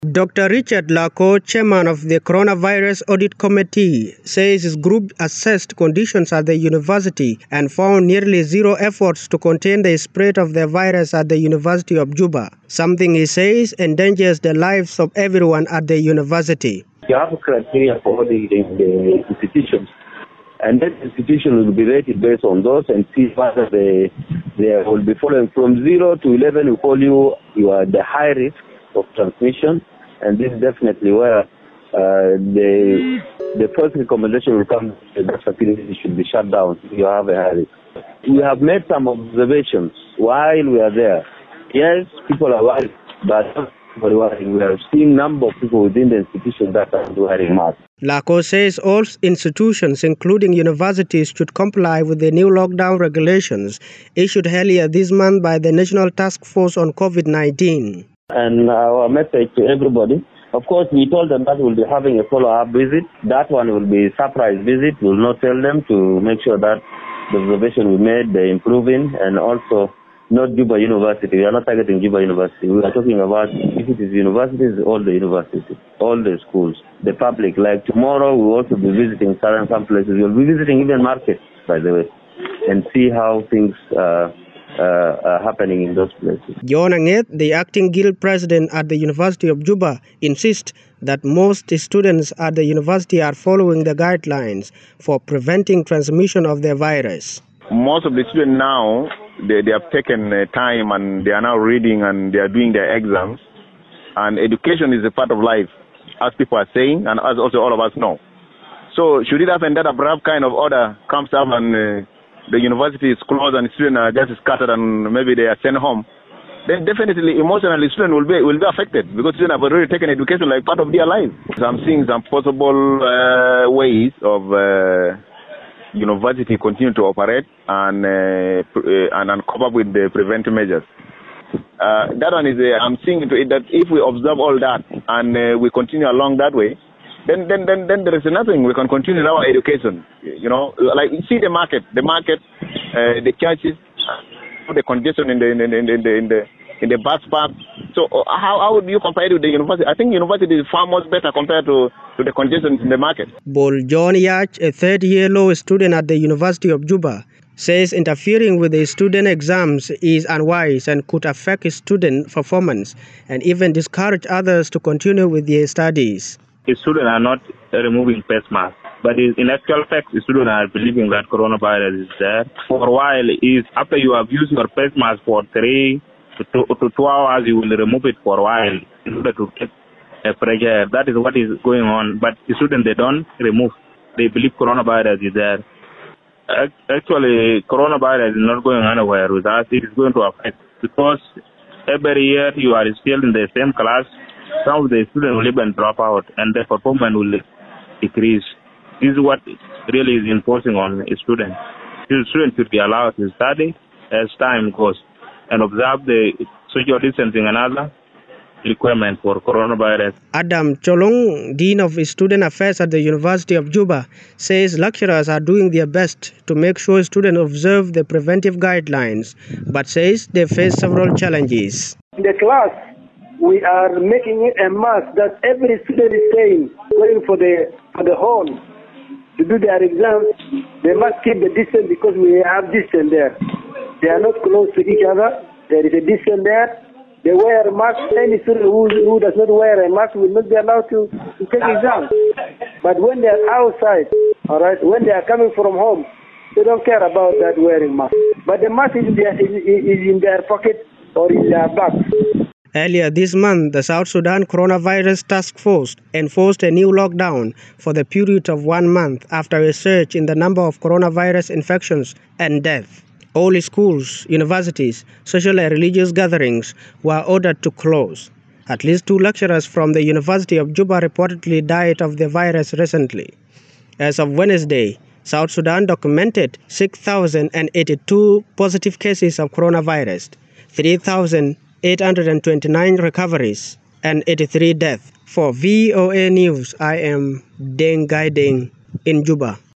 Dr. Richard Lako, chairman of the Coronavirus Audit Committee, says his group assessed conditions at the university and found nearly zero efforts to contain the spread of the virus at the University of Juba, something he says endangers the lives of everyone at the university. You have a criteria for auditing the institutions, and that institution will be rated based on those and see whether they will be following from 0 to 11. We call you are the high risk of transmission, and this is definitely where the first recommendation will come that the facility should be shut down if you have a high risk. We have made some observations while we are there. Yes, people are worried, but we are seeing number of people within the institution that are wearing masks. Lako says all institutions, including universities, should comply with the new lockdown regulations issued earlier this month by the National Task Force on COVID-19. And our message to everybody, of course, we told them that we'll be having a follow-up visit. That one will be a surprise visit. We'll not tell them to make sure that the observation we made, they're improving, and also not Juba University. We are not targeting Juba University. We are talking about, if it is universities, all the universities, all the schools, the public. Like tomorrow, we'll also be visiting some places. We'll be visiting even markets, by the way, and see how things are happening in those places. John Anget, the acting guild president at the University of Juba, insists that most students at the university are following the guidelines for preventing transmission of the virus. Most of the students now, they have taken time and they are now reading and they are doing their exams. And education is a part of life, as people are saying, and as also all of us know. So should it happen that a abrupt kind of order comes up and the university is closed and students are just scattered and maybe they are sent home, then definitely emotionally students will be affected, because students have already taken education like part of their life. So I'm seeing some possible ways of university continue to operate and cope up with the preventive measures. That one is I'm seeing into it that if we observe all that and we continue along that way, then there is nothing. We can continue our education. You know, like you see the market, the churches, the congestion in the bus park. So how would you compare it with the university? I think university is far much better compared to the congestion in the market. Bol John Yach, a third-year law student at the University of Juba, says interfering with the student exams is unwise and could affect student performance and even discourage others to continue with their studies. The students are not removing face masks, but in actual fact, the students are believing that coronavirus is there. For a while, after you have used your face mask for 3 to 2 hours, you will remove it for a while in order to get a fresh air. That is what is going on. But the students, they don't remove. They believe coronavirus is there. Actually, coronavirus is not going anywhere with us. It is going to affect, because every year you are still in the same class. Some of the students will even drop out and the performance will decrease. This is what really is enforcing on students. The students should be allowed to study as time goes and observe the social distancing and other requirements for coronavirus. Adam Cholong, Dean of Student Affairs at the University of Juba, says lecturers are doing their best to make sure students observe the preventive guidelines, but says they face several challenges. In the class, we are making it a must that every student is going for the hall to do their exams. They must keep the distance, because we have distance there. They are not close to each other. There is a distance there. They wear a mask. Any student who does not wear a mask will not be allowed to take exams. But when they are outside, all right, when they are coming from home, they don't care about that wearing mask. But the mask is in their pocket or in their bag. Earlier this month, the South Sudan Coronavirus Task Force enforced a new lockdown for the period of 1 month after a surge in the number of coronavirus infections and deaths. All schools, universities, social and religious gatherings were ordered to close. At least 2 lecturers from the University of Juba reportedly died of the virus recently. As of Wednesday, South Sudan documented 6,082 positive cases of coronavirus, 3,829 recoveries, and 83 deaths. For VOA News, I am Deng Gai Deng in Juba.